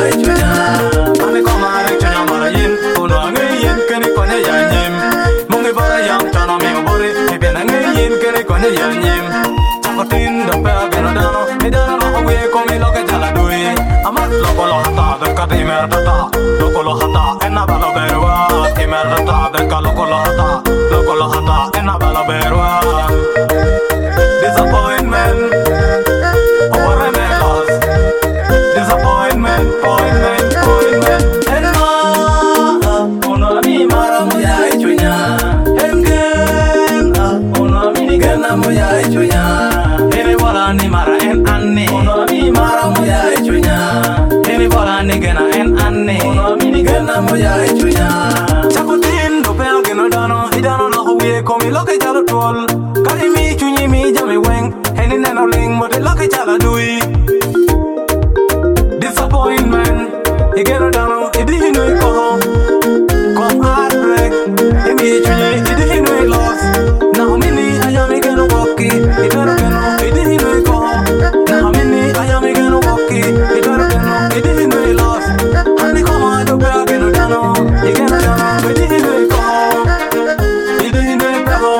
chunya. Ami komare chunya marayin, uno angeyin kene konya yanyim. Mungi bara yang chana mi obore, ibena angeyin kene konya yanyim. Chakotin da pe agena dano, idana no we komi loke jala dui. Amat loko lo hata dekat imer data, loko lo hata ena bala berwa. Imer data dekat loko lo hata ena bala berwa. Disappointment, disappointment, appointment. Enma, uno mi mara muya ichunya. Engen, uno mi gena muya ichunya. Ini bola ni mara en anne. Uno mi mara muya ichunya. Ini bola ni gena en anne. Uno mi gena muya ichunya. Chakutin do pe gena dano, idano no huye komi loke jalo tol. Kali mi chunyi mi jame weng, heni neno ling mo de loke jala dui. Disappointment, you get it down, it didn't know it come heartbreak, it made you, it didn't know it lost. Now many, I am making a walkie, it better get no, it didn't know it come. Now many, I am making a walkie, it better get no, it didn't know it lost. And they come out of where I get it down, you get it down, it didn't know it come. It didn't know it come.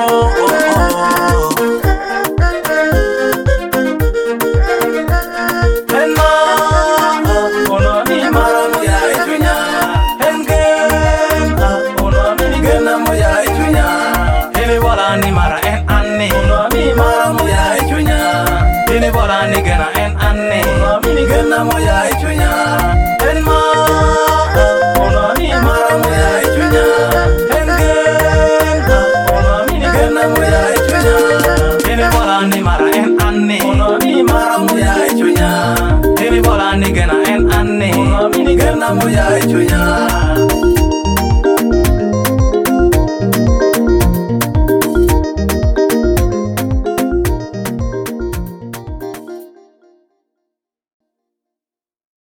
Ni mara en anne, uno mi mara muya ichunya. Ini bola ni